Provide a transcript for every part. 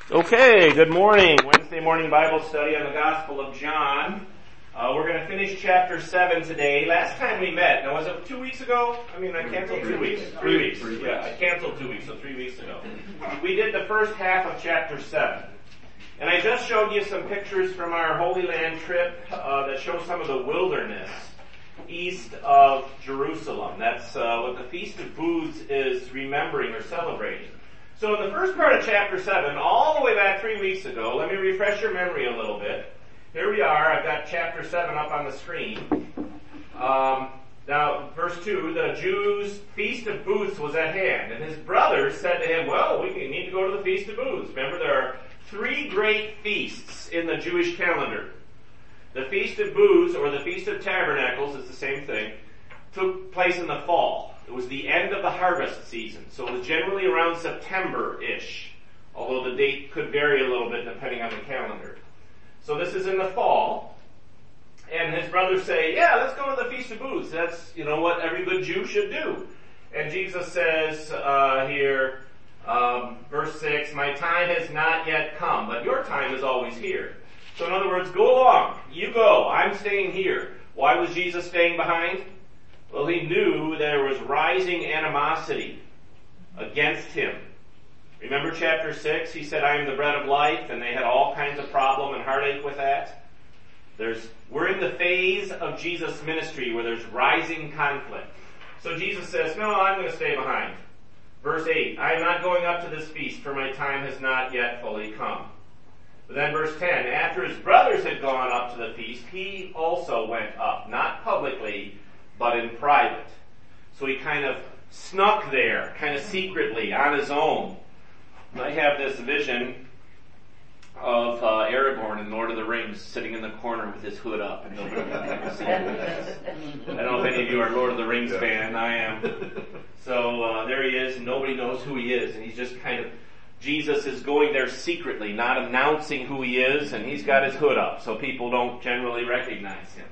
Okay, good morning. Wednesday morning Bible study on the Gospel of John. We're going to finish chapter 7 today. Last time we met, now was it 2 weeks ago? I canceled 2 weeks. 3 weeks. Yeah, I canceled 2 weeks, so 3 weeks ago. We did the first half of chapter 7. And I just showed you some pictures from our Holy Land trip that show some of the wilderness east of Jerusalem. That's what the Feast of Booths is remembering or celebrating. So in the first part of chapter 7, all the way back 3 weeks ago, let me refresh your memory a little bit. Here we are, I've got chapter 7 up on the screen. Now, verse 2, the Jews' Feast of Booths was at hand, and his brothers said to him, well, we need to go to the Feast of Booths. Remember, there are 3 great feasts in the Jewish calendar. The Feast of Booths, or the Feast of Tabernacles, is the same thing, took place in the fall. It was the end of the harvest season, so it was generally around September-ish, although the date could vary a little bit depending on the calendar. So this is in the fall, and his brothers say, yeah, let's go to the Feast of Booths. That's, what every good Jew should do. And Jesus says here, verse 6, my time has not yet come, but your time is always here. So in other words, go along. You go. I'm staying here. Why was Jesus staying behind? Well, he knew there was rising animosity against him. Remember chapter 6? He said, I am the bread of life, and they had all kinds of problem and heartache with that. We're in the phase of Jesus' ministry where there's rising conflict. So Jesus says, no, I'm going to stay behind. Verse 8, I am not going up to this feast, for my time has not yet fully come. But then verse 10, after his brothers had gone up to the feast, he also went up, not publicly, but in private. So he kind of snuck there, kind of secretly, on his own. I have this vision of Aragorn in Lord of the Rings sitting in the corner with his hood up, and nobody can ever see him. I don't know if any of you are Lord of the Rings fan. I am. So there he is, and nobody knows who he is, and he's just kind of, Jesus is going there secretly, not announcing who he is, and he's got his hood up, so people don't generally recognize him.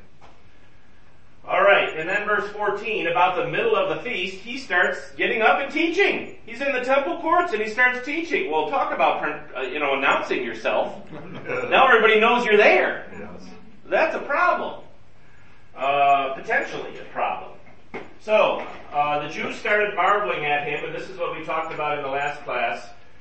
Alright, and then verse 14, about the middle of the feast, he starts getting up and teaching. He's in the temple courts and he starts teaching. Well, talk about, announcing yourself. Now everybody knows you're there. That's a problem. Potentially a problem. So, the Jews started marveling at him, and this is what we talked about in the last class.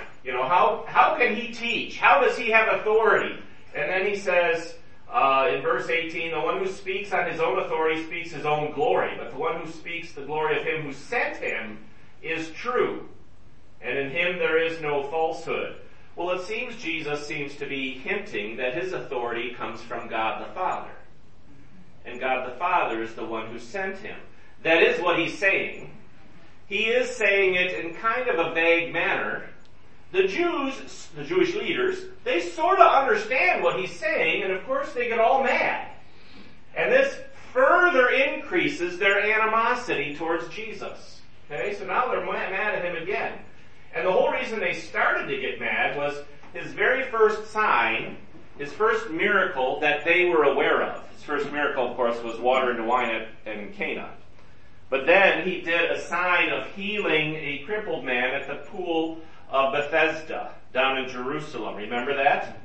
How can he teach? How does he have authority? And then he says, in verse 18, the one who speaks on his own authority speaks his own glory, but the one who speaks the glory of him who sent him is true, and in him there is no falsehood. Well, it seems Jesus seems to be hinting that his authority comes from God the Father, and God the Father is the one who sent him. That is what he's saying. He is saying it in kind of a vague manner. The Jews, the Jewish leaders, they sort of understand what he's saying, and of course they get all mad. And this further increases their animosity towards Jesus. Okay, so now they're mad at him again. And the whole reason they started to get mad was his very first sign, his first miracle that they were aware of. His first miracle, of course, was water into wine in Cana. But then he did a sign of healing a crippled man at the pool of Bethesda down in Jerusalem. Remember that?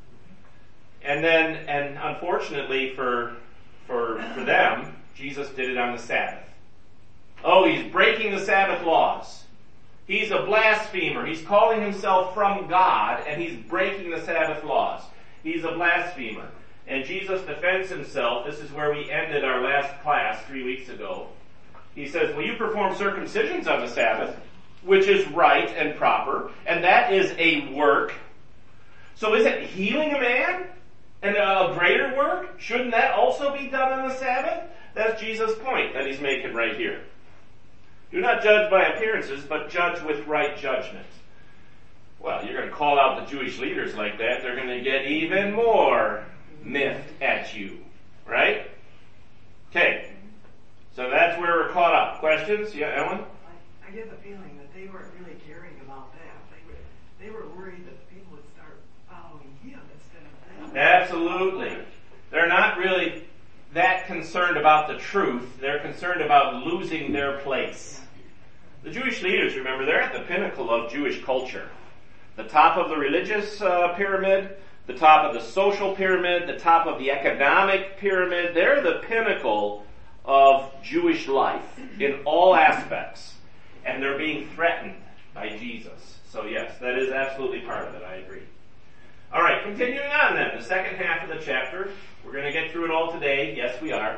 And unfortunately for them, Jesus did it on the Sabbath. Oh, he's breaking the Sabbath laws. He's a blasphemer. He's calling himself from God, and he's breaking the Sabbath laws. He's a blasphemer. And Jesus defends himself. This is where we ended our last class 3 weeks ago. He says, well, you perform circumcisions on the Sabbath, which is right and proper, and that is a work. So is it healing a man and a greater work? Shouldn't that also be done on the Sabbath? That's Jesus' point that he's making right here. Do not judge by appearances, but judge with right judgment. Well, you're going to call out the Jewish leaders like that, they're going to get even more miffed at you, right? Okay, so that's where we're caught up. Questions? Yeah, Ellen? I get the feeling that they weren't really caring about that. They were worried that people would start following him instead of them. Absolutely. They're not really that concerned about the truth. They're concerned about losing their place. The Jewish leaders, remember, they're at the pinnacle of Jewish culture. The top of the religious pyramid, the top of the social pyramid, the top of the economic pyramid, they're the pinnacle of Jewish life in all aspects. And they're being threatened by Jesus. So yes, that is absolutely part of it, I agree. Alright, continuing on then, the second half of the chapter. We're going to get through it all today. Yes, we are.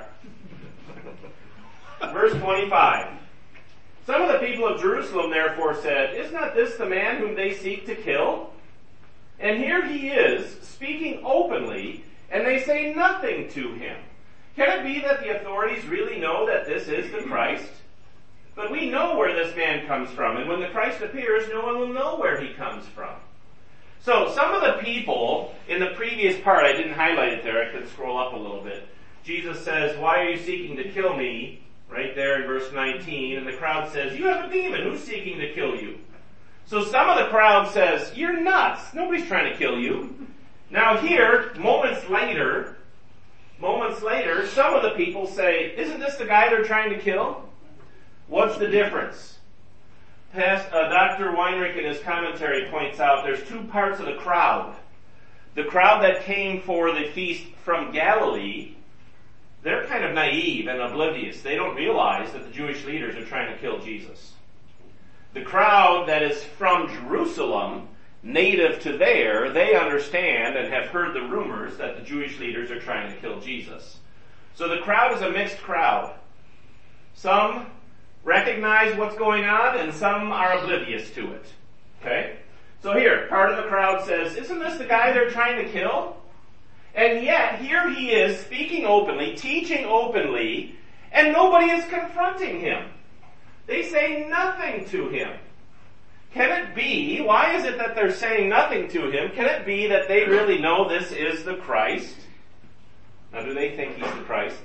Verse 25. Some of the people of Jerusalem therefore said, "Is not this the man whom they seek to kill? And here he is, speaking openly, and they say nothing to him. Can it be that the authorities really know that this is the Christ? But we know where this man comes from, and when the Christ appears, no one will know where he comes from." So, some of the people, in the previous part, I didn't highlight it there, I could scroll up a little bit. Jesus says, "Why are you seeking to kill me?" Right there in verse 19, and the crowd says, "You have a demon, who's seeking to kill you?" So some of the crowd says, "You're nuts, nobody's trying to kill you." Now here, moments later, some of the people say, "Isn't this the guy they're trying to kill?" What's the difference? Dr. Weinrich in his commentary points out there's two parts of the crowd. The crowd that came for the feast from Galilee, they're kind of naive and oblivious. They don't realize that the Jewish leaders are trying to kill Jesus. The crowd that is from Jerusalem, native to there, they understand and have heard the rumors that the Jewish leaders are trying to kill Jesus. So the crowd is a mixed crowd. Some recognize what's going on and some are oblivious to it. Okay? So here, part of the crowd says, "Isn't this the guy they're trying to kill?" And yet, here he is speaking openly, teaching openly, and nobody is confronting him. They say nothing to him. Can it be, why is it that they're saying nothing to him? Can it be that they really know this is the Christ? Now, do they think he's the Christ?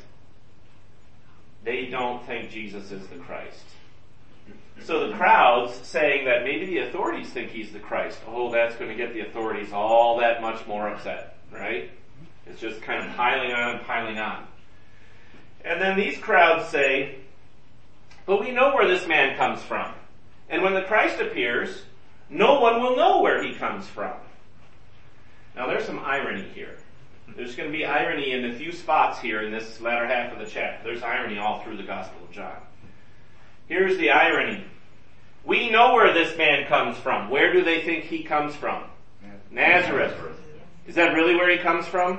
They don't think Jesus is the Christ. So the crowd's saying that maybe the authorities think he's the Christ. Oh, that's going to get the authorities all that much more upset, right? It's just kind of piling on and piling on. And then these crowds say, "But we know where this man comes from. And when the Christ appears, no one will know where he comes from." Now there's some irony here. There's going to be irony in a few spots here in this latter half of the chapter. There's irony all through the Gospel of John. Here's the irony. We know where this man comes from. Where do they think he comes from? Nazareth. Is that really where he comes from?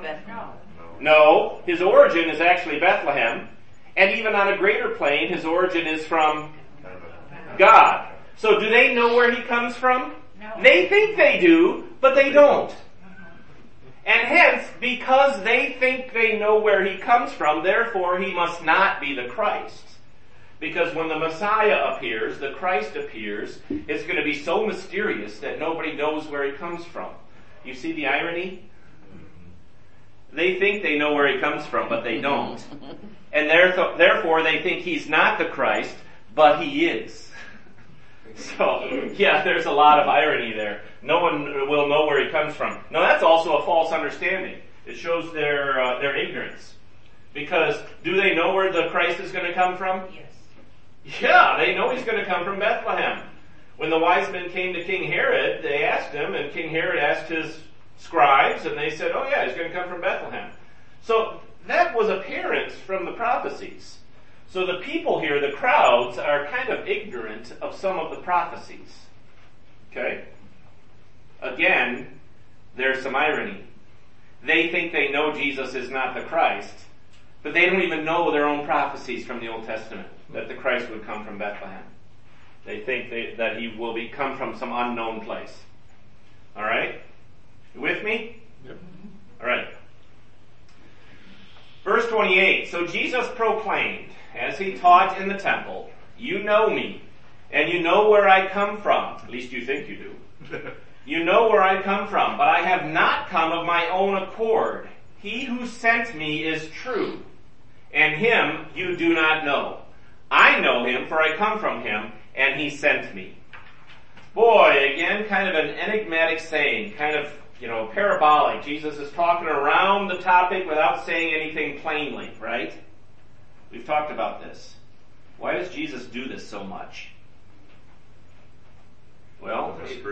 No. His origin is actually Bethlehem. And even on a greater plane, his origin is from God. So do they know where he comes from? No. They think they do, but they don't. And hence, because they think they know where he comes from, therefore he must not be the Christ. Because when the Messiah appears, the Christ appears, it's going to be so mysterious that nobody knows where he comes from. You see the irony? They think they know where he comes from, but they don't. And therefore they think he's not the Christ, but he is. So, yeah, there's a lot of irony there. No one will know where he comes from. Now that's also a false understanding. It shows their ignorance. Because do they know where the Christ is going to come from? Yes. Yeah, they know he's going to come from Bethlehem. When the wise men came to King Herod, they asked him, and King Herod asked his scribes, and they said, "Oh yeah, he's going to come from Bethlehem." So that was apparent from the prophecies. So the people here, the crowds, are kind of ignorant of some of the prophecies. Okay? Again, there's some irony. They think they know Jesus is not the Christ, but they don't even know their own prophecies from the Old Testament, that the Christ would come from Bethlehem. They think that he will come from some unknown place. Alright? You with me? Yep. Alright. Verse 28, "So Jesus proclaimed, as he taught in the temple, 'You know me, and you know where I come from.'" At least you think you do. "You know where I come from, but I have not come of my own accord. He who sent me is true, and him you do not know. I know him, for I come from him, and he sent me." Boy, again, kind of an enigmatic saying, kind of, parabolic. Jesus is talking around the topic without saying anything plainly, right? We've talked about this. Why does Jesus do this so much? Well, Mystery.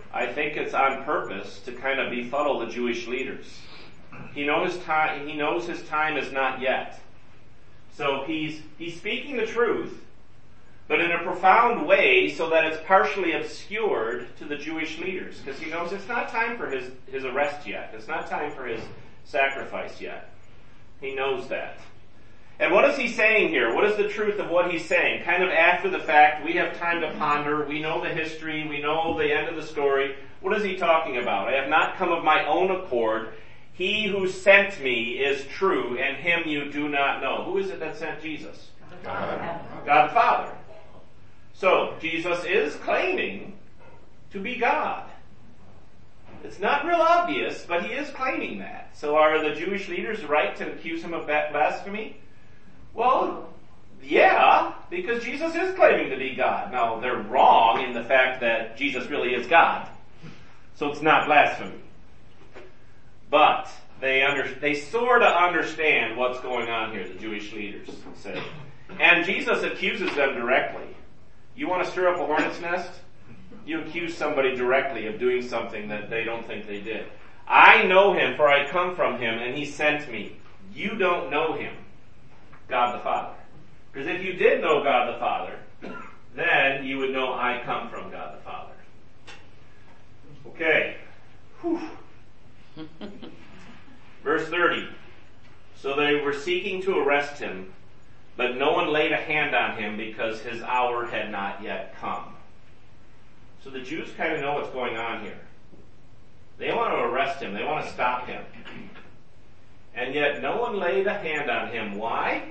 I think it's on purpose to kind of befuddle the Jewish leaders. He knows his time is not yet. So he's speaking the truth, but in a profound way so that it's partially obscured to the Jewish leaders, because he knows it's not time for his arrest yet. It's not time for his sacrifice yet. He knows that. And what is he saying here? What is the truth of what he's saying? Kind of after the fact, we have time to ponder, we know the history, we know the end of the story. What is he talking about? I have not come of my own accord. He who sent me is true, and him you do not know. Who is it that sent Jesus? God the Father. So, Jesus is claiming to be God. It's not real obvious, but he is claiming that. So are the Jewish leaders right to accuse him of blasphemy? Well, yeah, because Jesus is claiming to be God. Now, they're wrong in the fact that Jesus really is God. So it's not blasphemy. But they sort of understand what's going on here, the Jewish leaders say. And Jesus accuses them directly. You want to stir up a hornet's nest? You accuse somebody directly of doing something that they don't think they did. I know him, for I come from him, and he sent me. You don't know him, God the Father. Because if you did know God the Father, then you would know I come from God the Father. Okay. Whew. Verse 30. So they were seeking to arrest him, but no one laid a hand on him because his hour had not yet come. So the Jews kind of know what's going on here. They want to arrest him. They want to stop him. And yet no one laid a hand on him. Why?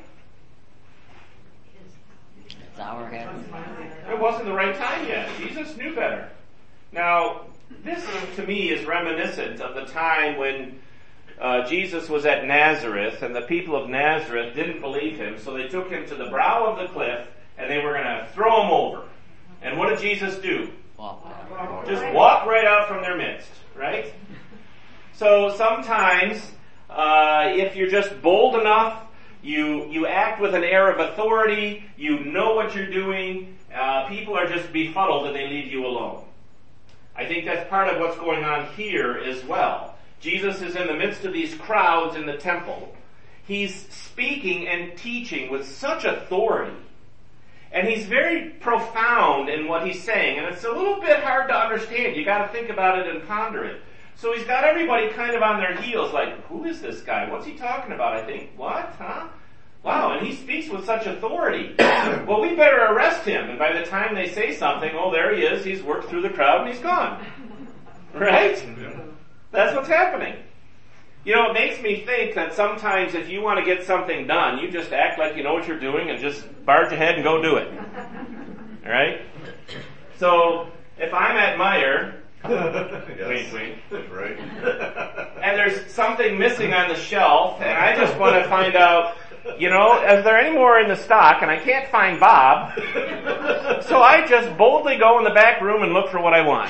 His hour hadn't. It wasn't the right time yet. Jesus knew better. Now, this to me is reminiscent of the time when Jesus was at Nazareth, and the people of Nazareth didn't believe him, so they took him to the brow of the cliff, and they were going to throw him over. And what did Jesus do? Just walk right out from their midst, right? So sometimes, if you're just bold enough, you act with an air of authority, you know what you're doing, people are just befuddled and they leave you alone. I think that's part of what's going on here as well. Jesus is in the midst of these crowds in the temple. He's speaking and teaching with such authority. And he's very profound in what he's saying. And it's a little bit hard to understand. You got to think about it and ponder it. So he's got everybody kind of on their heels like, who is this guy? What's he talking about? I think, what? Huh? Wow, and he speaks with such authority. Well, we better arrest him. And by the time they say something, oh, there he is. He's worked through the crowd and he's gone. Right? That's what's happening. You know, it makes me think that sometimes if you want to get something done, you just act like you know what you're doing and just barge ahead and go do it. Alright? So, if I'm at Meijer, Yes. wink, Right. and there's something missing on the shelf, and I just want to find out, you know, is there any more in the stock, and I can't find Bob, so I just boldly go in the back room and look for what I want.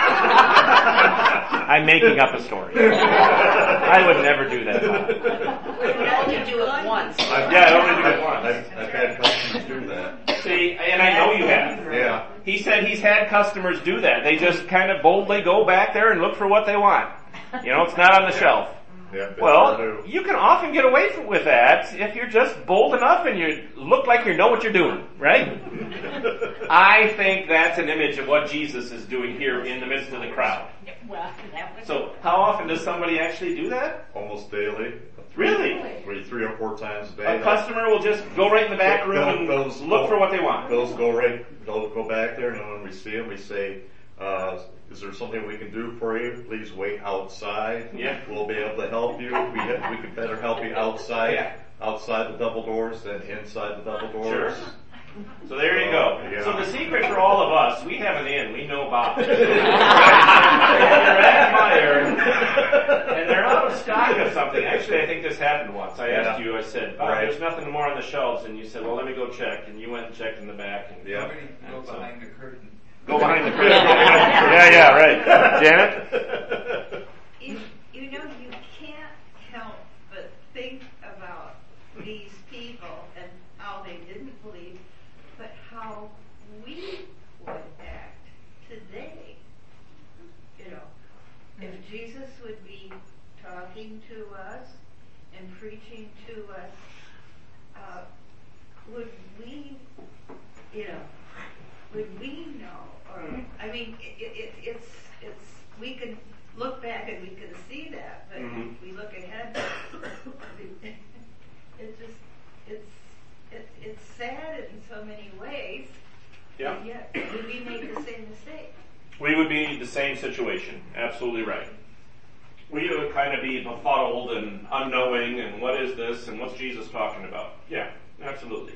I'm making up a story. I would never do that, Bob. You can only do it once. Yeah, I only do it once. I've had customers do that. See, and I know you have. Yeah. He said he's had customers do that. They just kind of boldly go back there and look for what they want. You know, it's not on the shelf. Yeah. Well, you can often get away with that if you're just bold enough and you look like you know what you're doing, right? I think that's an image of what Jesus is doing here in the midst of the crowd. Well, that was... So, how often does somebody actually do that? Almost daily. Really? Three or four times a day. A customer will just go right in the back room and look for what they want. They'll go back there, and when we see them, we say, is there something we can do for you? Please wait outside. Yeah. We'll be able to help you. We could better help you outside. Yeah. Outside the double doors than inside the double doors. Sure. So there you go. Yeah. So the secret for all of us, we have an in. We know Bob. You're at Meijer, and they're out of stock of something. Actually, I think this happened once. I asked you, I said, Bob, there's nothing more on the shelves. And you said, well, let me go check. And you went and checked in the back. And, Yeah. Go behind the curtain. Go behind the curtain. Yeah, right. Janet? You know, you can't help but think about these people and how they didn't believe, but how we would act today. Jesus would be talking to us and preaching to us, would we, would we know? Or I mean, it's we can look back and we can see that, but if we look ahead, it's sad in so many ways. Yeah. And yet, would we make the same mistake? We would be in the same situation. Absolutely right. We would kind of be befuddled and unknowing and what is this and what's Jesus talking about? Yeah, absolutely.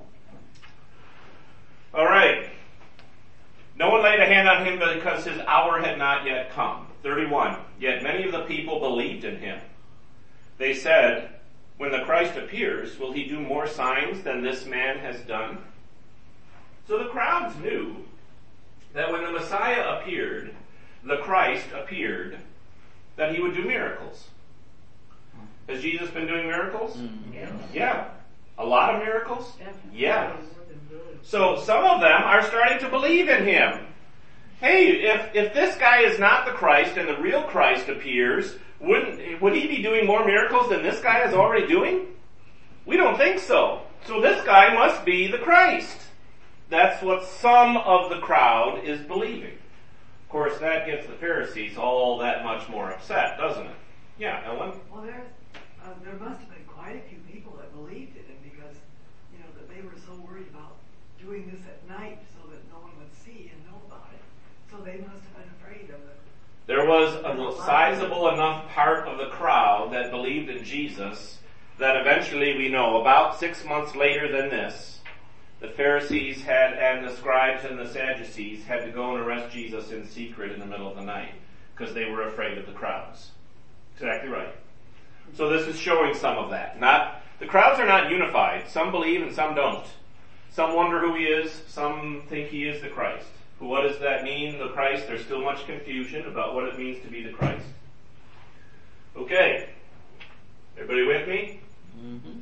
All right. No one laid a hand on him because his hour had not yet come. 31. Yet many of the people believed in him. They said, when the Christ appears, will he do more signs than this man has done? So the crowds knew that when the Messiah appeared, the Christ appeared, that he would do miracles. Has Jesus been doing miracles? Yeah. A lot of miracles? Yeah. So some of them are starting to believe in him. Hey, if this guy is not the Christ and the real Christ appears, would he be doing more miracles than this guy is already doing? We don't think so. So this guy must be the Christ. That's what some of the crowd is believing. Of course, that gets the Pharisees all that much more upset, doesn't it? Yeah, Ellen? Well, there must have been quite a few people that believed in him because, that they were so worried about doing this at night so that no one would see and know about it. So they must have been afraid of it. There was a sizable enough part of the crowd that believed in Jesus that eventually we know, about 6 months later than this, the Pharisees and the scribes and the Sadducees had to go and arrest Jesus in secret in the middle of the night because they were afraid of the crowds. Exactly right. So this is showing some of that. The crowds are not unified. Some believe and some don't. Some wonder who he is. Some think he is the Christ. What does that mean, the Christ? There's still much confusion about what it means to be the Christ. Okay. Everybody with me? Mm-hmm.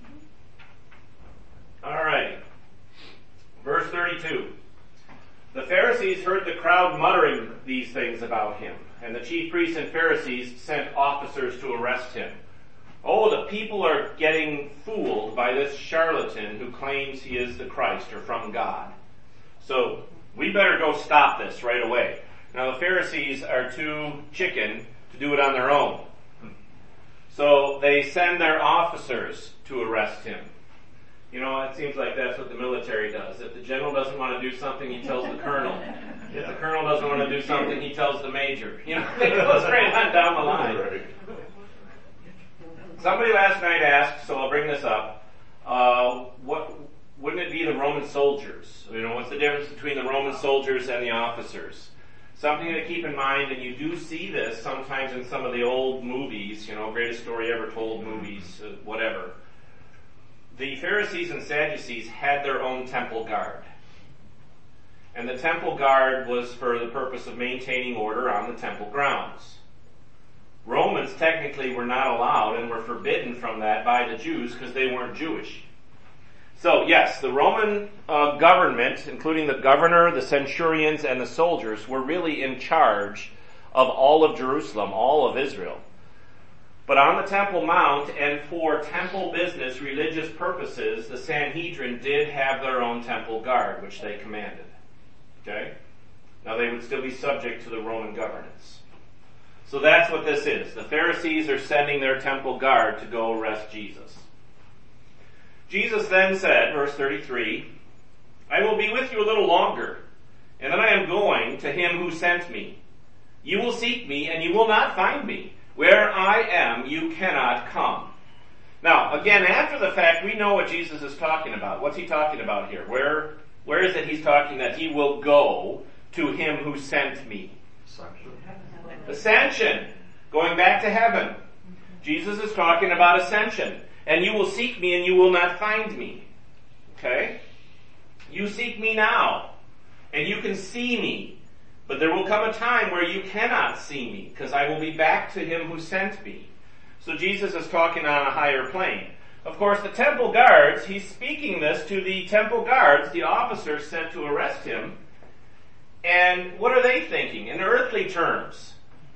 All right. Verse 32. The Pharisees heard the crowd muttering these things about him, and the chief priests and Pharisees sent officers to arrest him. Oh, the people are getting fooled by this charlatan who claims he is the Christ or from God. So, we better go stop this right away. Now, the Pharisees are too chicken to do it on their own. So, they send their officers to arrest him. It seems like that's what the military does. If the general doesn't want to do something, he tells the colonel. If the colonel doesn't want to do something, he tells the major. They go straight on down the line. Somebody last night asked, so I'll bring this up, wouldn't it be the Roman soldiers? What's the difference between the Roman soldiers and the officers? Something to keep in mind, and you do see this sometimes in some of the old movies, Greatest Story Ever Told movies, whatever. The Pharisees and Sadducees had their own temple guard. And the temple guard was for the purpose of maintaining order on the temple grounds. Romans technically were not allowed and were forbidden from that by the Jews because they weren't Jewish. So yes, the Roman government, including the governor, the centurions, and the soldiers, were really in charge of all of Jerusalem, all of Israel. But on the Temple Mount and for temple business, religious purposes, the Sanhedrin did have their own temple guard, which they commanded. Okay? Now they would still be subject to the Roman governance. So that's what this is. The Pharisees are sending their temple guard to go arrest Jesus. Jesus then said, verse 33, I will be with you a little longer, and then I am going to him who sent me. You will seek me, and you will not find me. Where I am, you cannot come. Now, again, after the fact, we know what Jesus is talking about. What's he talking about here? Where is it he's talking that he will go to him who sent me? Ascension. Going back to heaven. Jesus is talking about ascension. And you will seek me and you will not find me. Okay? You seek me now. And you can see me. But there will come a time where you cannot see me, because I will be back to him who sent me. So Jesus is talking on a higher plane. Of course, the temple guards, he's speaking this to the temple guards, the officers sent to arrest him. And what are they thinking? In earthly terms.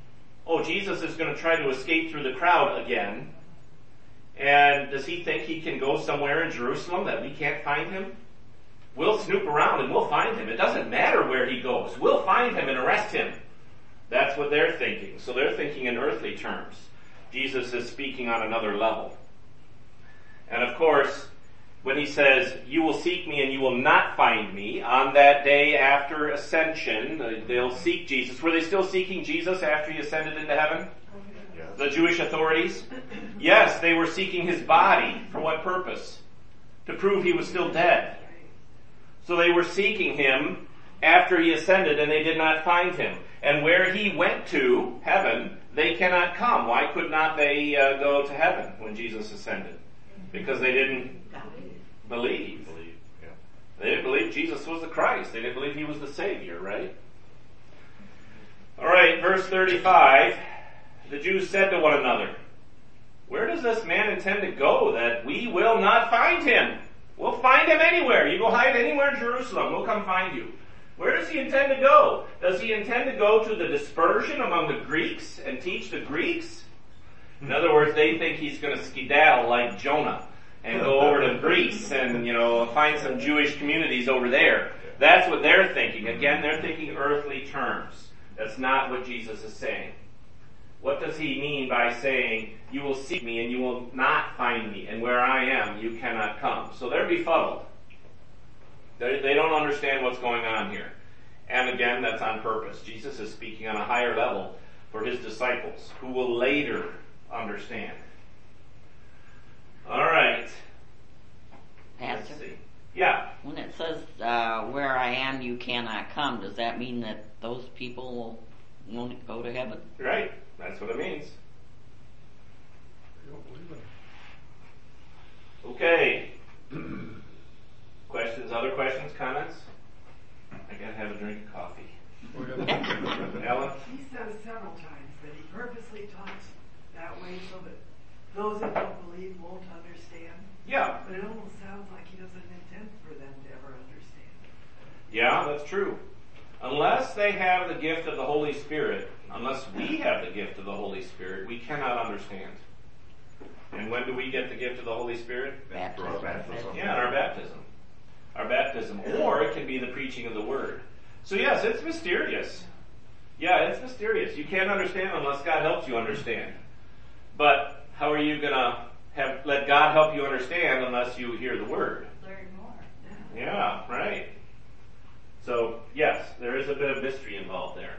oh, Jesus is going to try to escape through the crowd again. And does he think he can go somewhere in Jerusalem that we can't find him? We'll snoop around and we'll find him. It doesn't matter where he goes. We'll find him and arrest him. That's what they're thinking. So they're thinking in earthly terms. Jesus is speaking on another level. And of course, when he says, you will seek me and you will not find me, on that day after ascension, they'll seek Jesus. Were they still seeking Jesus after he ascended into heaven? Yes. The Jewish authorities? Yes, they were seeking his body. For what purpose? To prove he was still dead. So they were seeking him after he ascended and they did not find him. And where he went to, heaven, they cannot come. Why could not they go to heaven when Jesus ascended? Because they didn't believe. Yeah. They didn't believe Jesus was the Christ. They didn't believe he was the Savior, right? Alright, verse 35. The Jews said to one another, where does this man intend to go that we will not find him? We'll find him anywhere. You go hide anywhere in Jerusalem. We'll come find you. Where does he intend to go? Does he intend to go to the dispersion among the Greeks and teach the Greeks? In other words, they think he's going to skedaddle like Jonah and go over to Greece and, find some Jewish communities over there. That's what they're thinking. Again, they're thinking earthly terms. That's not what Jesus is saying. What does he mean by saying, you will seek me and you will not find me, and where I am you cannot come? So they're befuddled. They don't understand what's going on here. And again, that's on purpose. Jesus is speaking on a higher level for his disciples, who will later understand. Alright. Pastor, Let's see. Yeah. when it says, where I am you cannot come, does that mean that those people won't go to heaven? Right. That's what it means. Okay. Questions? Other questions? Comments? I gotta have a drink of coffee. Alan? He says several times that he purposely talks that way so that those that don't believe won't understand. Yeah. But it almost sounds like he doesn't intend for them to ever understand. Yeah, that's true. Unless they have the gift of the Holy Spirit, unless we have the gift of the Holy Spirit, we cannot understand. And when do we get the gift of the Holy Spirit? For our baptism. Yeah, in our baptism. Our baptism. Or it can be the preaching of the Word. So yes, it's mysterious. Yeah, it's mysterious. You can't understand unless God helps you understand. But how are you going to let God help you understand unless you hear the Word? Learn more. Yeah, right. So, yes, there is a bit of mystery involved there.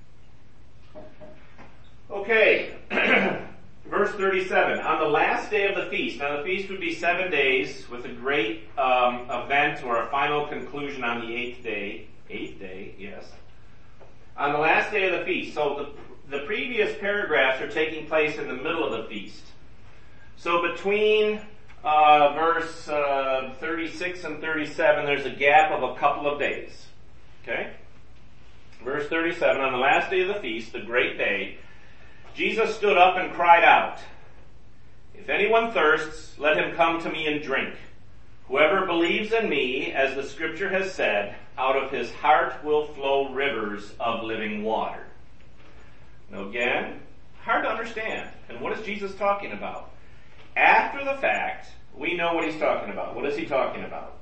Okay. Verse 37. On the last day of the feast. Now the feast would be 7 days with a great event or a final conclusion on the 8th day. 8th day, yes. On the last day of the feast. So the previous paragraphs are taking place in the middle of the feast. So between verse 36 and 37, there's a gap of a couple of days. Okay? Verse 37, on the last day of the feast, the great day, Jesus stood up and cried out, if anyone thirsts, let him come to me and drink. Whoever believes in me, as the scripture has said, out of his heart will flow rivers of living water. Now again, hard to understand. And what is Jesus talking about? After the fact, we know what he's talking about. What is he talking about?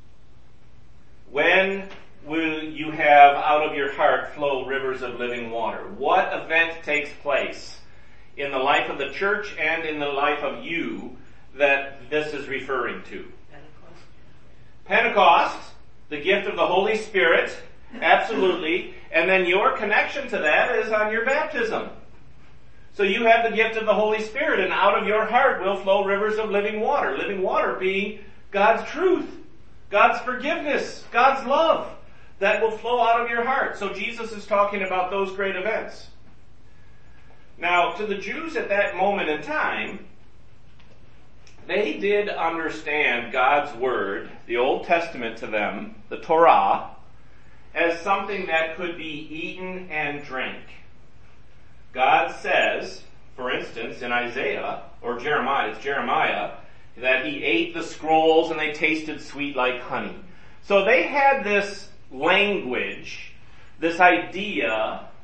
When will you have out of your heart flow rivers of living water? What event takes place in the life of the church and in the life of you that this is referring to? Pentecost, the gift of the Holy Spirit, absolutely. And then your connection to that is on your baptism. So you have the gift of the Holy Spirit, and out of your heart will flow rivers of living water. Living water being God's truth, God's forgiveness, God's love that will flow out of your heart. So Jesus is talking about those great events. Now, to the Jews at that moment in time, they did understand God's Word, the Old Testament to them, the Torah, as something that could be eaten and drank. God says, for instance, in Isaiah, or Jeremiah, it's Jeremiah, that he ate the scrolls and they tasted sweet like honey. So they had this language, this idea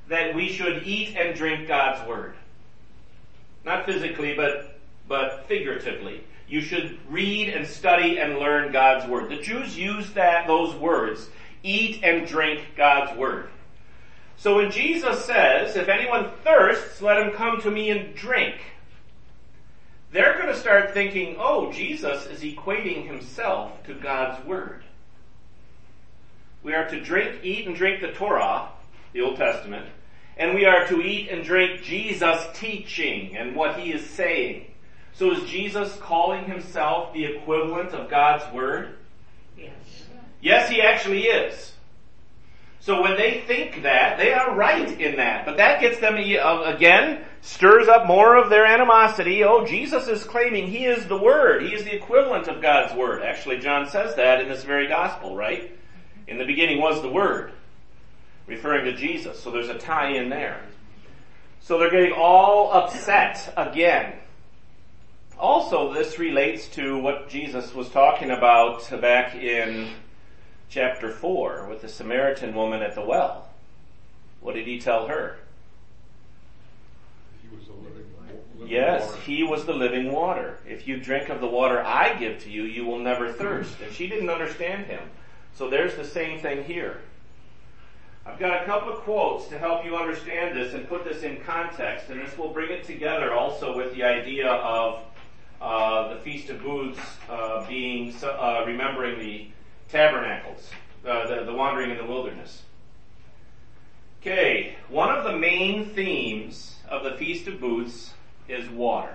that we should eat and drink God's Word. Not physically, but figuratively. You should read and study and learn God's Word. The Jews used those words, eat and drink God's Word. So when Jesus says, if anyone thirsts, let him come to me and drink, they're going to start thinking, oh, Jesus is equating himself to God's Word. We are to eat and drink the Torah, the Old Testament, and we are to eat and drink Jesus' teaching and what he is saying. So is Jesus calling himself the equivalent of God's Word? Yes. Yes, he actually is. So when they think that, they are right in that. But that gets them, again, stirs up more of their animosity. Oh, Jesus is claiming he is the Word. He is the equivalent of God's Word. Actually, John says that in this very gospel, right? In the beginning was the Word, referring to Jesus. So there's a tie in there. So they're getting all upset again. Also, this relates to what Jesus was talking about back in chapter 4 with the Samaritan woman at the well. What did he tell her? He was the living Yes, water. he was the living water. If you drink of the water I give to you, you will never thirst. And she didn't understand him. So there's the same thing here. I've got a couple of quotes to help you understand this and put this in context, and this will bring it together also with the idea of the Feast of Booths being remembering the tabernacles, the wandering in the wilderness. Okay, one of the main themes of the Feast of Booths is water.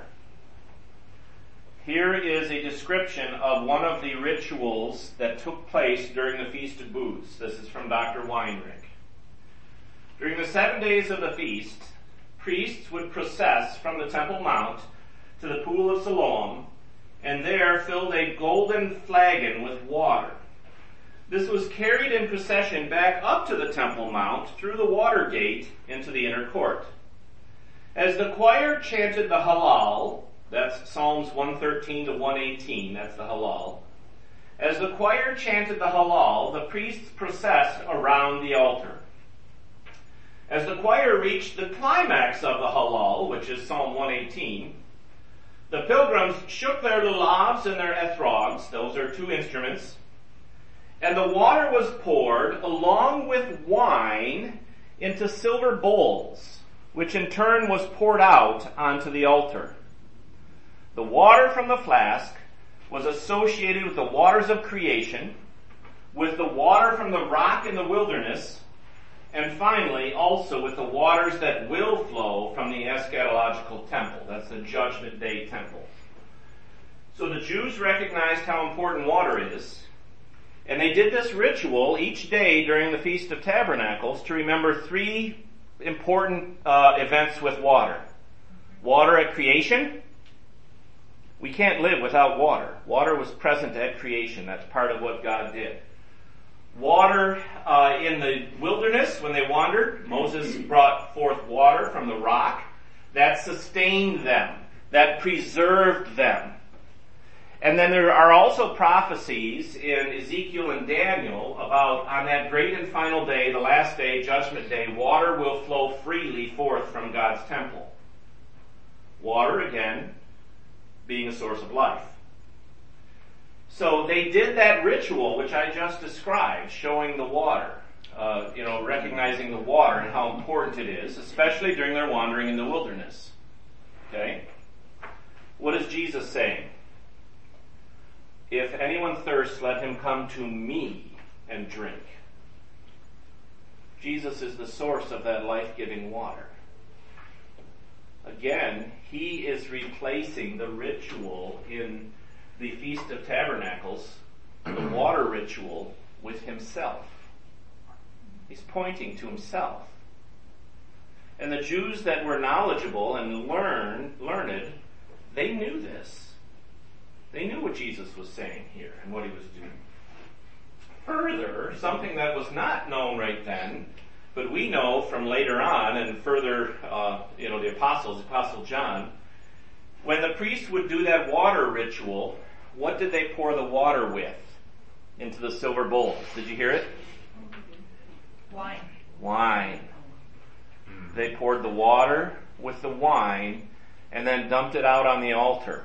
Here is a description of one of the rituals that took place during the Feast of Booths. This is from Dr. Weinrich. During the 7 days of the feast, priests would process from the Temple Mount to the pool of Siloam, and there filled a golden flagon with water. This was carried in procession back up to the Temple Mount through the water gate into the inner court. As the choir chanted the Hallel, that's Psalms 113 to 118, that's the Hallel. As the choir chanted the Hallel, the priests processed around the altar. As the choir reached the climax of the Hallel, which is Psalm 118, the pilgrims shook their lulavs and their ephrogs, those are two instruments, and the water was poured along with wine into silver bowls, which in turn was poured out onto the altar. The water from the flask was associated with the waters of creation, with the water from the rock in the wilderness, and finally also with the waters that will flow from the eschatological temple. That's the Judgment Day temple. So the Jews recognized how important water is, and they did this ritual each day during the Feast of Tabernacles to remember three important events with water. Water at creation. We can't live without water. Water was present at creation. That's part of what God did. Water in the wilderness when they wandered. Moses brought forth water from the rock. That sustained them. That preserved them. And then there are also prophecies in Ezekiel and Daniel about on that great and final day, the last day, Judgment Day, water will flow freely forth from God's temple. Water, again, being a source of life. So they did that ritual which I just described, showing the water, recognizing the water and how important it is, especially during their wandering in the wilderness. Okay? What is Jesus saying? If anyone thirsts, let him come to me and drink. Jesus is the source of that life-giving water. Again, he is replacing the ritual in the Feast of Tabernacles, the water ritual, with himself. He's pointing to himself. And the Jews that were knowledgeable and learned, they knew this. They knew what Jesus was saying here and what he was doing. Further, something that was not known right then, but we know from later on and further, the Apostle John, when the priest would do that water ritual, what did they pour the water with into the silver bowls? Did you hear it? Wine. Wine. they poured the water with the wine and then dumped it out on the altar.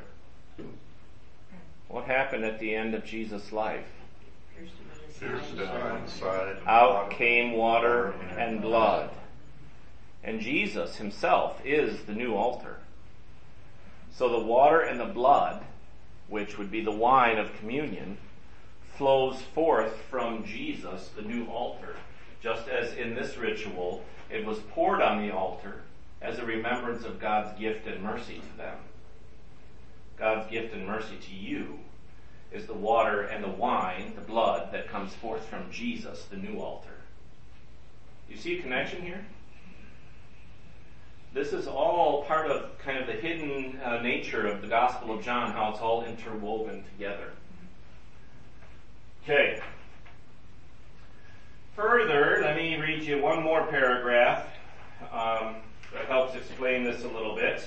What happened at the end of Jesus' life? Pierced him on the side. Out came water and blood. And Jesus himself is the new altar. So the water and the blood, which would be the wine of communion, flows forth from Jesus, the new altar. Just as in this ritual, it was poured on the altar as a remembrance of God's gift and mercy to them. God's gift and mercy to you is the water and the wine, the blood, that comes forth from Jesus, the new altar. You see a connection here? This is all part of kind of the hidden nature of the Gospel of John, how it's all interwoven together. Okay. Further, let me read you one more paragraph that helps explain this a little bit.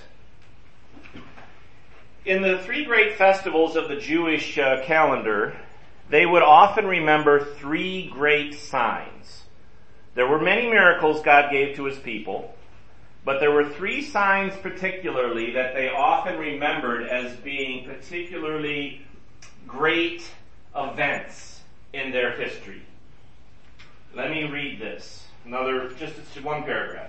In the three great festivals of the Jewish calendar, they would often remember three great signs. There were many miracles God gave to his people, but there were three signs particularly that they often remembered as being particularly great events in their history. Let me read this. Just one paragraph.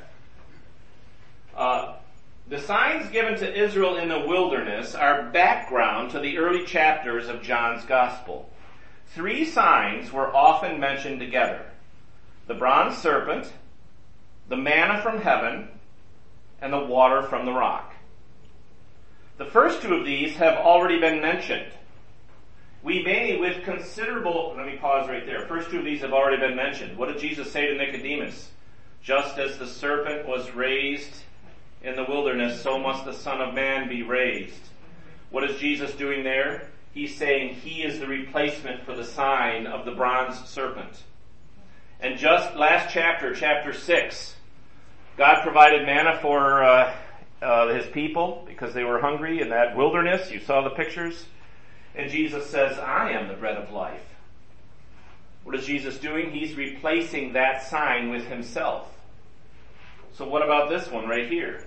The signs given to Israel in the wilderness are background to the early chapters of John's Gospel. Three signs were often mentioned together: the bronze serpent, the manna from heaven, and the water from the rock. The first two of these have already been mentioned. We may with considerable, let me pause right there. First two of these have already been mentioned. What did Jesus say to Nicodemus? Just as the serpent was raised in the wilderness, so must the Son of Man be raised. What is Jesus doing there? He's saying he is the replacement for the sign of the bronze serpent. And just last chapter, chapter 6, God provided manna for his people because they were hungry in that wilderness. You saw the pictures. And Jesus says, I am the bread of life. What is Jesus doing? He's replacing that sign with himself. So what about this one right here?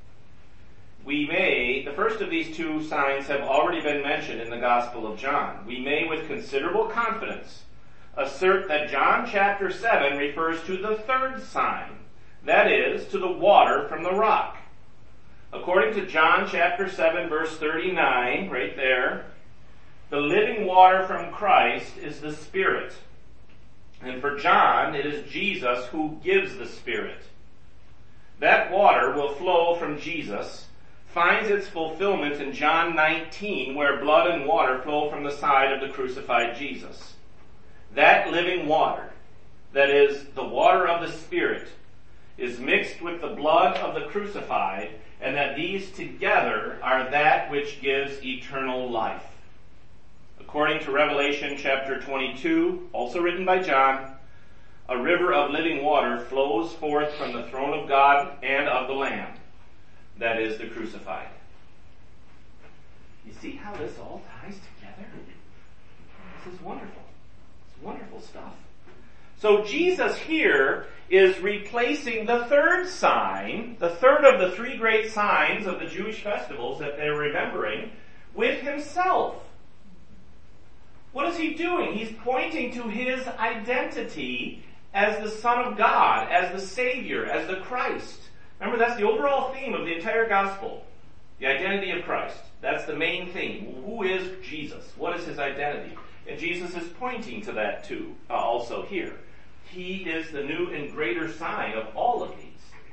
The first of these two signs have already been mentioned in the Gospel of John. We may with considerable confidence assert that John chapter 7 refers to the third sign. That is, to the water from the rock. According to John chapter 7 verse 39, right there, the living water from Christ is the Spirit. And for John, it is Jesus who gives the Spirit. That water will flow from Jesus, finds its fulfillment in John 19, where blood and water flow from the side of the crucified Jesus. That living water, that is, the water of the Spirit, is mixed with the blood of the crucified, and that these together are that which gives eternal life. According to Revelation chapter 22, also written by John, a river of living water flows forth from the throne of God and of the Lamb, that is, the crucified. You see how this all ties together? This is wonderful. It's wonderful stuff. So Jesus here is replacing the third sign, the third of the three great signs of the Jewish festivals that they're remembering, with himself. What is he doing? He's pointing to his identity as the Son of God, as the Savior, as the Christ. Remember, that's the overall theme of the entire gospel. The identity of Christ. That's the main theme. Who is Jesus? What is his identity? And Jesus is pointing to that too, also here. He is the new and greater sign of all of these.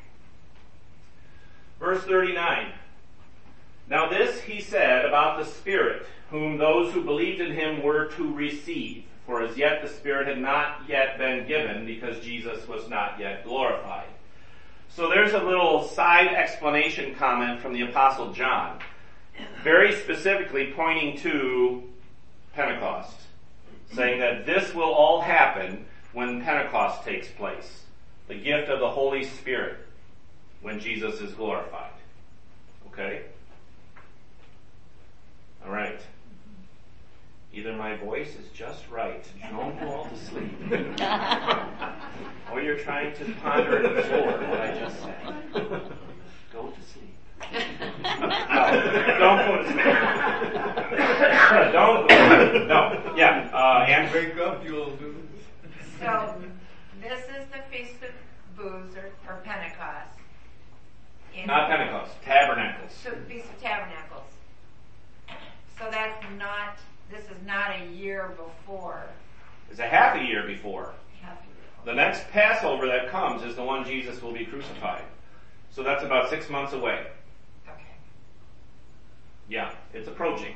Verse 39. Now this he said about the Spirit, whom those who believed in him were to receive. For as yet the Spirit had not yet been given, because Jesus was not yet glorified. So there's a little side explanation comment from the Apostle John, very specifically pointing to Pentecost, saying that this will all happen when Pentecost takes place, the gift of the Holy Spirit, when Jesus is glorified. Okay? All right. either my voice is just right to drone you all to sleep, or you're trying to ponder and absorb what I just said. Go to sleep. No, don't go to sleep. Don't go to sleep. No, yeah, and Wake up, you old dude. So, this is the Feast of Booths, or Pentecost. not Pentecost, Tabernacles. So, Feast of Tabernacles. So this is not a year before. It's a half a year before. Half a year. The next Passover that comes is the one Jesus will be crucified. So that's about 6 months away. Okay. Yeah, it's approaching.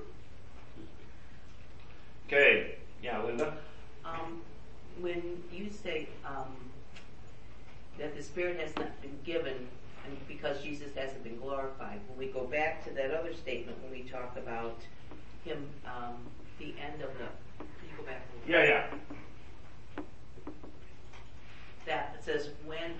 Okay, yeah, Linda? When you say that the Spirit has not been given and because Jesus hasn't been glorified, when we go back to that other statement when we talk about him, the end of the, can you go back a little bit? Yeah. That it says,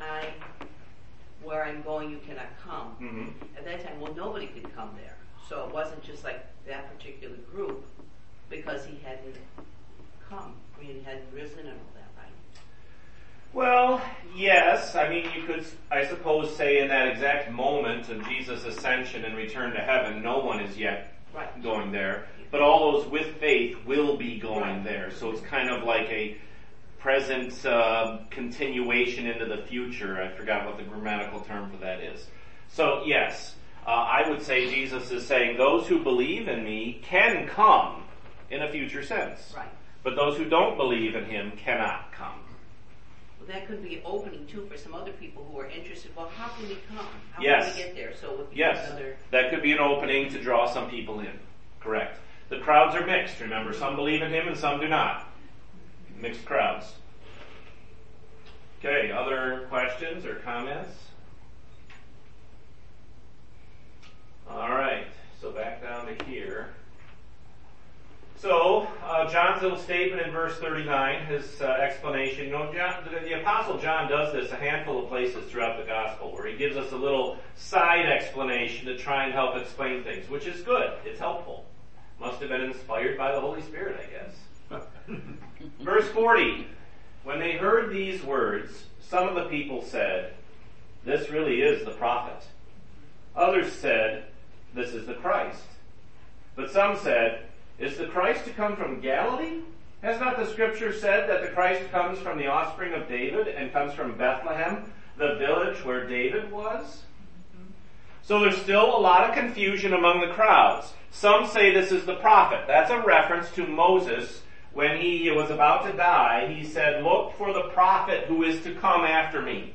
where I'm going, you cannot come. Mm-hmm. At that time, well, nobody could come there. So it wasn't just like that particular group because he hadn't come. I mean, he hadn't risen and all that, right? Well, yes. I mean, you could, I suppose, say in that exact moment of Jesus' ascension and return to heaven, no one is yet going there. But all those with faith will be going there. So it's kind of like a present continuation into the future. I forgot what the grammatical term for that is. So, yes, I would say Jesus is saying those who believe in me can come in a future sense. Right. But those who don't believe in him cannot come. Well, that could be an opening, too, for some other people who are interested. Well, how can we come? How Yes. can we get there? So it would be Yes, another... that could be an opening to draw some people in. Correct. The crowds are mixed, remember. Some believe in him and some do not. Mixed crowds. Okay, other questions or comments? Alright, so back down to here. So, John's little statement in verse 39, his explanation. You know, the Apostle John does this a handful of places throughout the Gospel, where he gives us a little side explanation to try and help explain things, which is good. It's helpful. Must have been inspired by the Holy Spirit, I guess. Verse 40. When they heard these words, some of the people said, "This really is the prophet." Others said, "This is the Christ." But some said, "Is the Christ to come from Galilee? Has not the Scripture said that the Christ comes from the offspring of David and comes from Bethlehem, the village where David was?" So there's still a lot of confusion among the crowds. Some say this is the prophet. That's a reference to Moses. When he was about to die, he said, "Look for the prophet who is to come after me."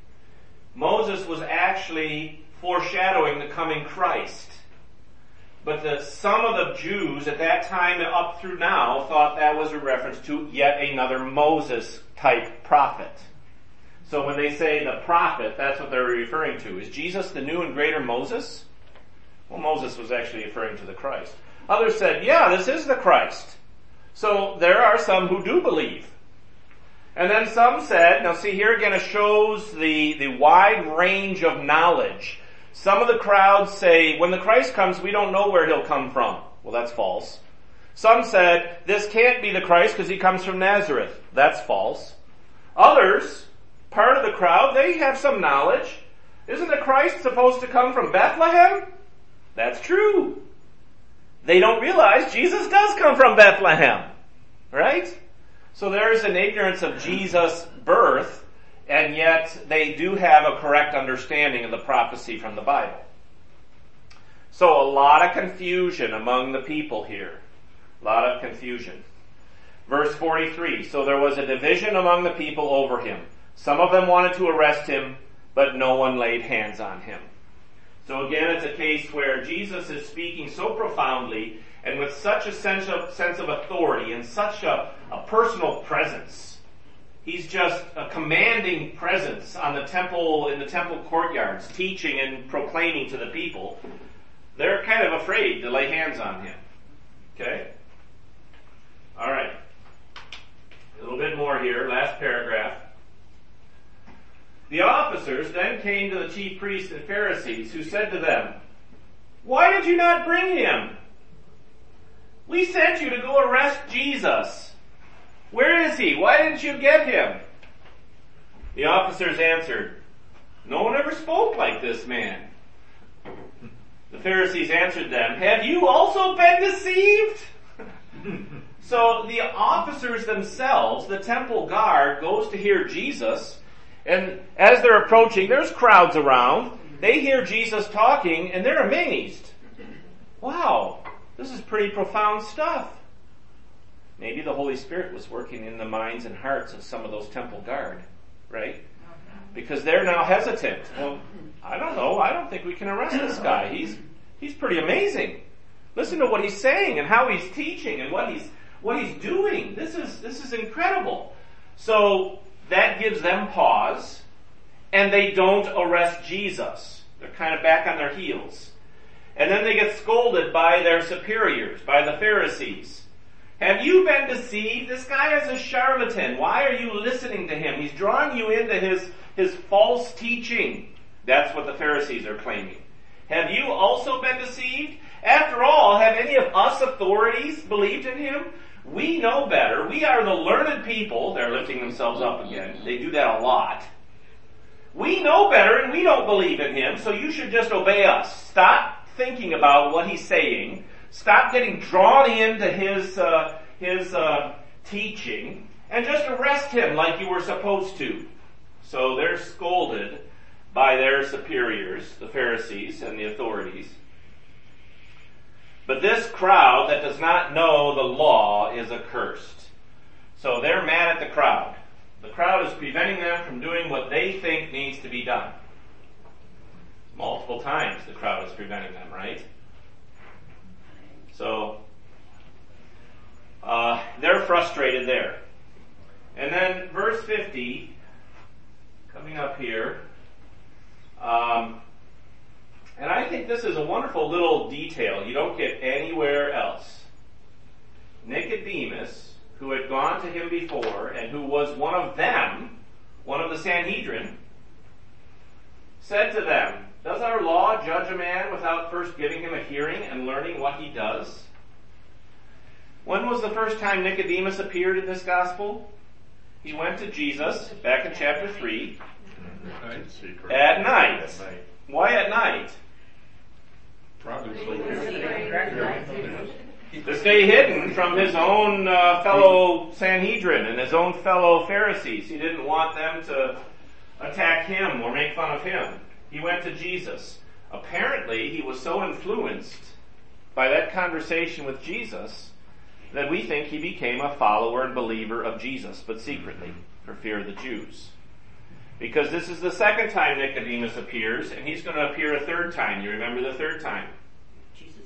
Moses was actually foreshadowing the coming Christ. But some of the Jews at that time up through now thought that was a reference to yet another Moses-type prophet. So when they say the prophet, that's what they're referring to. Is Jesus the new and greater Moses? Well, Moses was actually referring to the Christ. Others said, yeah, this is the Christ. So there are some who do believe. And then some said, now see here again it shows the wide range of knowledge. Some of the crowds say, when the Christ comes, we don't know where he'll come from. Well, that's false. Some said, this can't be the Christ because he comes from Nazareth. That's false. Others, part of the crowd, they have some knowledge. Isn't the Christ supposed to come from Bethlehem? That's true. They don't realize Jesus does come from Bethlehem. Right? So there's an ignorance of Jesus' birth, and yet they do have a correct understanding of the prophecy from the Bible. So a lot of confusion among the people here. A lot of confusion. Verse 43, so there was a division among the people over him. Some of them wanted to arrest him, but no one laid hands on him. So again, it's a case where Jesus is speaking so profoundly and with such a sense of authority and such a personal presence. He's just a commanding presence on the temple, in the temple courtyards, teaching and proclaiming to the people. They're kind of afraid to lay hands on him. Okay? Alright. A little bit more here, last paragraph. The officers then came to the chief priests and Pharisees, who said to them, "Why did you not bring him? We sent you to go arrest Jesus. Where is he? Why didn't you get him? The officers answered, no one ever spoke like this man. The Pharisees answered them, have you also been deceived? So the officers themselves, the temple guard, goes to hear Jesus, and as they're approaching, there's crowds around. They hear Jesus talking, and they're amazed. Wow, this is pretty profound stuff. Maybe the Holy Spirit was working in the minds and hearts of some of those temple guard, right? Because they're now hesitant. Well, I don't know. I don't think we can arrest this guy. He's pretty amazing. Listen to what he's saying and how he's teaching and what he's doing. This is incredible. So that gives them pause, and they don't arrest Jesus. They're kind of back on their heels. And then they get scolded by their superiors, by the Pharisees. Have you been deceived? This guy is a charlatan. Why are you listening to him? He's drawing you into his false teaching. That's what the Pharisees are claiming. Have you also been deceived? After all, have any of us authorities believed in him? We know better. We are the learned people. They're lifting themselves up again. They do that a lot. We know better and we don't believe in him, so you should just obey us. Stop thinking about what he's saying. Stop getting drawn into his teaching, and just arrest him like you were supposed to. So they're scolded by their superiors, the Pharisees and the authorities. But this crowd that does not know the law is accursed. So they're mad at the crowd. The crowd is preventing them from doing what they think needs to be done. Multiple times the crowd is preventing them, right? So they're frustrated there. And then verse 50, coming up here, and I think this is a wonderful little detail you don't get anywhere else. Nicodemus, who had gone to him before and who was one of them, one of the Sanhedrin, said to them, does our law judge a man without first giving him a hearing and learning what he does? When was the first time Nicodemus appeared in this gospel? He went to Jesus, back in chapter 3, at night. Why at night? Probably To stay hidden from his own fellow Sanhedrin and his own fellow Pharisees. He didn't want them to attack him or make fun of him. He went to Jesus. Apparently, he was so influenced by that conversation with Jesus that we think he became a follower and believer of Jesus, but secretly, for fear of the Jews. Because this is the second time Nicodemus appears, and he's going to appear a third time. You remember the third time? Jesus'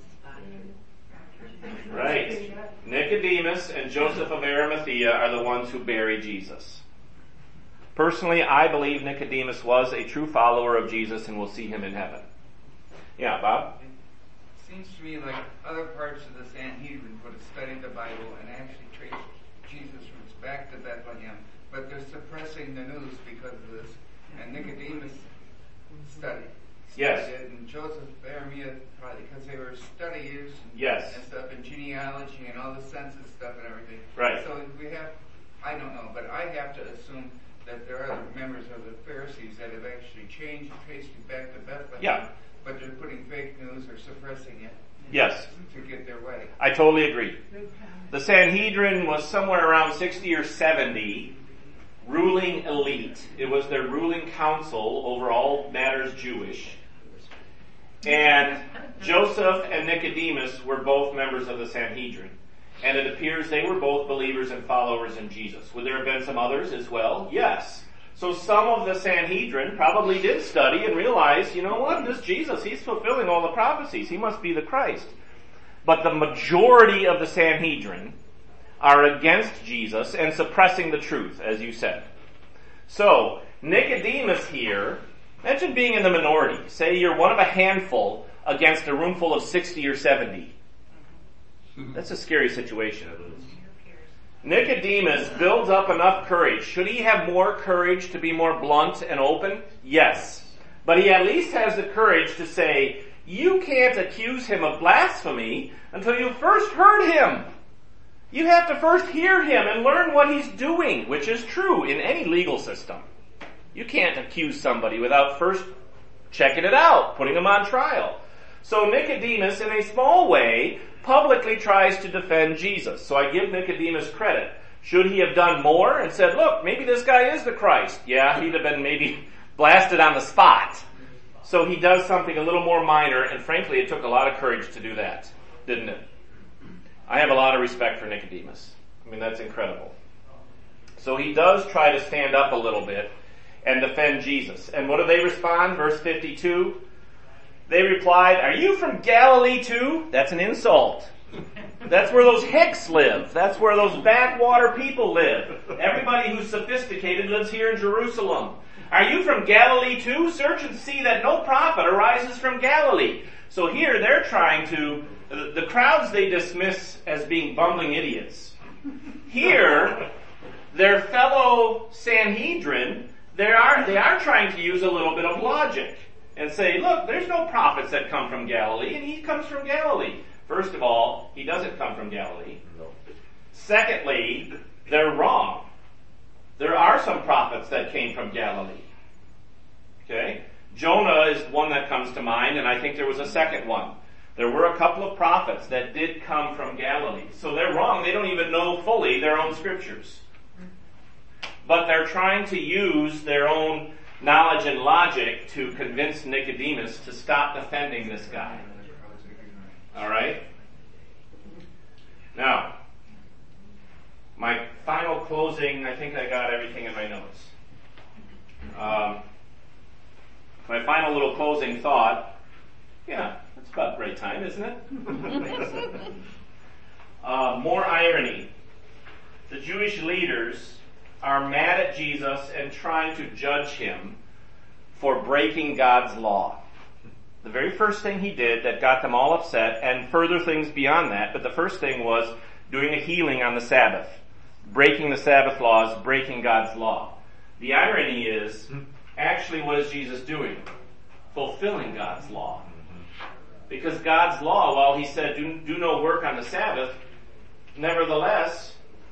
body. Right. Nicodemus and Joseph of Arimathea are the ones who bury Jesus. Personally, I believe Nicodemus was a true follower of Jesus and will see him in heaven. Yeah, Bob? It seems to me like other parts of the Sanhedrin would have studied the Bible and actually traced Jesus' roots back to Bethlehem, but they're suppressing the news because of this. And Nicodemus studied Yes. it, and Joseph of Arimathea probably because they were studiers Yes. and stuff, and genealogy and all the census stuff and everything. Right. So we have, I don't know, but I have to assume that there are other members of the Pharisees that have actually changed, traced it back to Bethlehem. Yeah. But they're putting fake news or suppressing it. Yes. To get their way. I totally agree. The Sanhedrin was somewhere around 60 or 70 ruling elite. It was their ruling council over all matters Jewish. And Joseph and Nicodemus were both members of the Sanhedrin. And it appears they were both believers and followers in Jesus. Would there have been some others as well? Yes. So some of the Sanhedrin probably did study and realize, you know what, this Jesus, he's fulfilling all the prophecies. He must be the Christ. But the majority of the Sanhedrin are against Jesus and suppressing the truth, as you said. So, Nicodemus here, imagine being in the minority. Say you're one of a handful against a room full of 60 or 70. That's a scary situation. Nicodemus builds up enough courage. Should he have more courage to be more blunt and open? Yes. But he at least has the courage to say, you can't accuse him of blasphemy until you first heard him. You have to first hear him and learn what he's doing, which is true in any legal system. You can't accuse somebody without first checking it out, putting them on trial. So Nicodemus, in a small way, publicly tries to defend Jesus. So I give Nicodemus credit. Should he have done more and said, look, maybe this guy is the Christ? Yeah, he'd have been maybe blasted on the spot. So he does something a little more minor, and frankly, it took a lot of courage to do that, didn't it? I have a lot of respect for Nicodemus. I mean, that's incredible. So he does try to stand up a little bit and defend Jesus. And what do they respond? Verse 52. They replied, are you from Galilee too? That's an insult. That's where those hicks live. That's where those backwater people live. Everybody who's sophisticated lives here in Jerusalem. Are you from Galilee too? Search and see that no prophet arises from Galilee. So here they're trying to, the crowds they dismiss as being bumbling idiots. Here, their fellow Sanhedrin, they are trying to use a little bit of logic and say, look, there's no prophets that come from Galilee, and he comes from Galilee. First of all, he doesn't come from Galilee. No. Secondly, they're wrong. There are some prophets that came from Galilee. Okay? Jonah is one that comes to mind, and I think there was a second one. There were a couple of prophets that did come from Galilee. So they're wrong. They don't even know fully their own scriptures. But they're trying to use their own knowledge and logic to convince Nicodemus to stop defending this guy. Alright? Now, my final closing, I think I got everything in my notes. My final little closing thought, yeah, that's about great time, isn't it? More irony. The Jewish leaders are mad at Jesus and trying to judge him for breaking God's law. The very first thing he did that got them all upset, and further things beyond that, but the first thing was doing a healing on the Sabbath. Breaking the Sabbath laws, breaking God's law. The irony is, actually what is Jesus doing? Fulfilling God's law. Because God's law, while he said do no work on the Sabbath, nevertheless,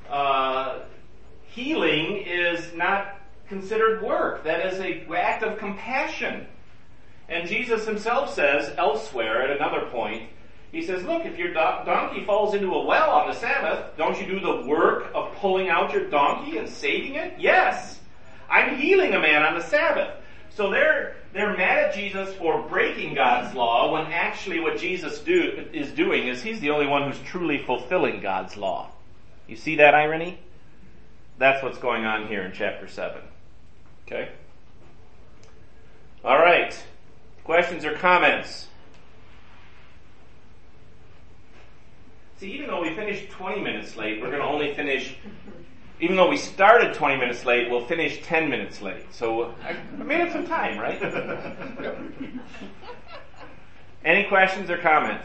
healing is not considered work. That is an act of compassion. And Jesus himself says elsewhere at another point, he says, look, if your donkey falls into a well on the Sabbath, don't you do the work of pulling out your donkey and saving it? Yes. I'm healing a man on the Sabbath. So they're mad at Jesus for breaking God's law when actually what Jesus is doing is he's the only one who's truly fulfilling God's law. You see that irony? That's what's going on here in chapter 7. Okay? All right. Questions or comments? See, even though we finished 20 minutes late, we're going to only finish, even though we started 20 minutes late, we'll finish 10 minutes late. So I made up some time, right? Any questions or comments?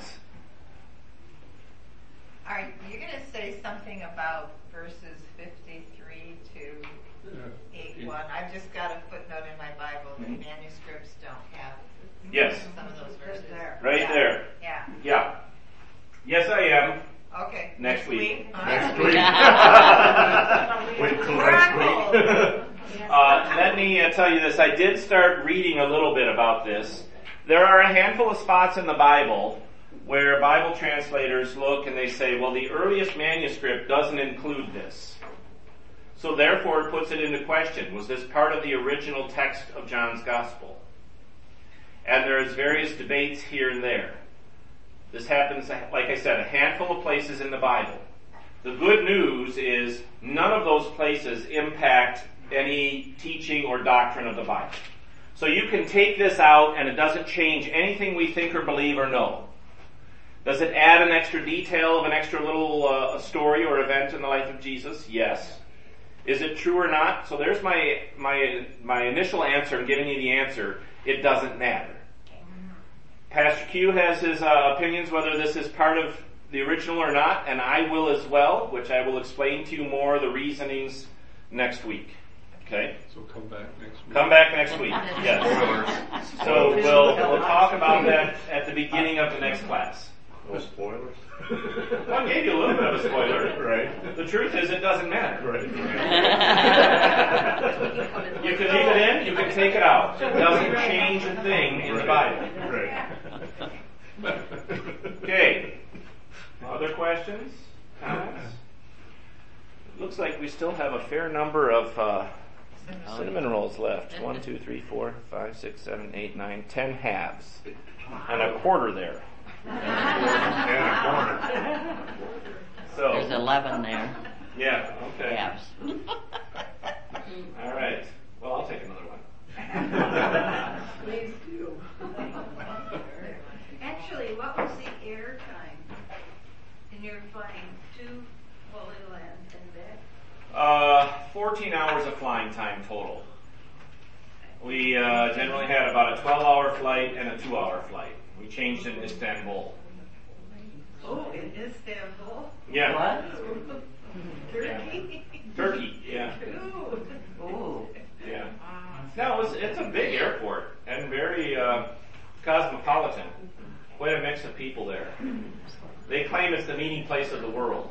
Are you going to say something about verses 53 to 81? I've just got a footnote in my Bible that manuscripts don't have some of those verses. Right there. Yeah. Yeah. Yes, I am. Okay. Next week. Next week. Wait till next week. Let me tell you this. I did start reading a little bit about this. There are a handful of spots in the Bible where Bible translators look and they say, well, the earliest manuscript doesn't include this. So therefore it puts it into question. Was this part of the original text of John's Gospel? And there's various debates here and there. This happens, like I said, a handful of places in the Bible. The good news is none of those places impact any teaching or doctrine of the Bible. So you can take this out and it doesn't change anything we think or believe or know. Does it add an extra detail of an extra little story or event in the life of Jesus? Yes. Is it true or not? So there's my initial answer. I'm giving you the answer. It doesn't matter. Pastor Q has his opinions whether this is part of the original or not, and I will as well, which I will explain to you more the reasonings next week. Okay? So come back next week. Come back next week. Yes. So we'll talk about that at the beginning of the next class. No spoilers? Well, I gave you a little bit of a spoiler. Right. The truth is it doesn't matter. Right. You can leave it in, you can take it out. It doesn't change a thing in the Bible. Right. Okay. Other questions? Comments? Looks like we still have a fair number of cinnamon rolls left. 1, 2, 3, 4, 5, 6, 7, 8, 9, 10 halves. And a quarter there. And a corner. So, There's 11 there. yeah, okay. Halves. All right. Well, I'll take another one. Please do. Actually, what was the air time? And you're flying to Holy Land and back? 14 hours of flying time total. We generally had about a 12-hour flight and a 2-hour flight. We changed in Istanbul. Oh, in Istanbul? Yeah. What? Turkey? Turkey, yeah. Ooh. Ooh. Yeah. No, it's a big airport and very cosmopolitan. Quite a mix of people there. They claim it's the meeting place of the world.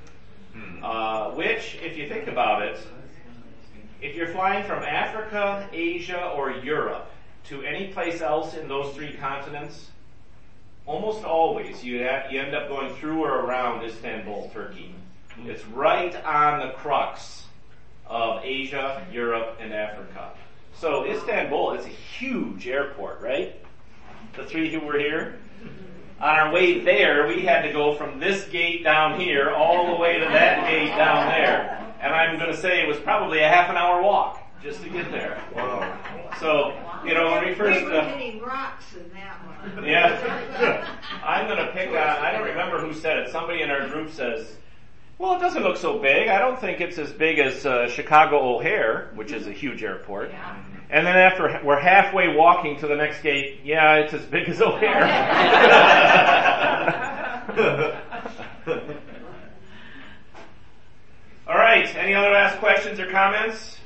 Which, if you think about it, if you're flying from Africa, Asia, or Europe to any place else in those three continents, almost always you end up going through or around Istanbul, Turkey. It's right on the crux of Asia, Europe, and Africa. So Istanbul is a huge airport, right? The three who were here. On our way there, we had to go from this gate down here all the way to that gate down there. And I'm going to say it was probably a half an hour walk just to get there. Wow. So, when we first... We were hitting rocks in that one. Yeah. I'm going to pick on... I don't remember who said it. Somebody in our group says, well, it doesn't look so big. I don't think it's as big as Chicago O'Hare, which is a huge airport. Yeah. And then after we're halfway walking to the next gate, yeah, it's as big as O'Hare. All right, any other last questions or comments?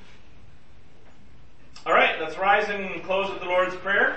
All right, let's rise and close with the Lord's Prayer.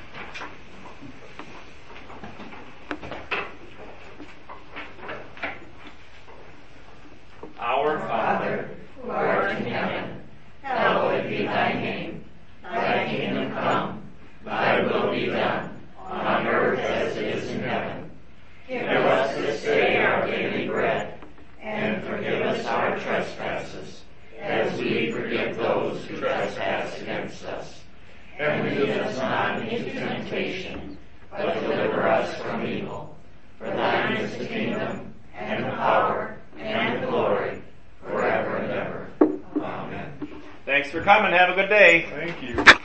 Our Father, who art in heaven, hallowed be thy name. Thy kingdom come, thy will be done, on earth as it is in heaven. Give us this day our daily bread, and forgive us our trespasses, as we forgive those who trespass against us. And lead us not into temptation, but deliver us from evil. For thine is the kingdom, and the power, and the glory, forever and ever. Amen. Thanks for coming. Have a good day. Thank you.